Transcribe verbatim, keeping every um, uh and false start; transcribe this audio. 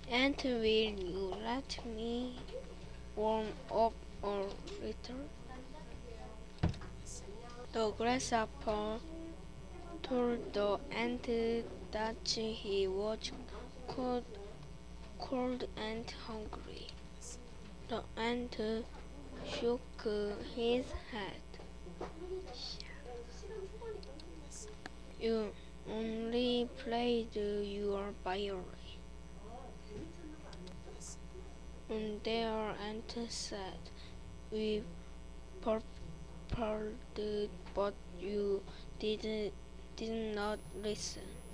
And will you let me warm up a little? The grasshopper told the ant that he was cold, cold and hungry. The ant shook his head. You only played your violin. And their aunt said, we purpled, but you did, did not listen.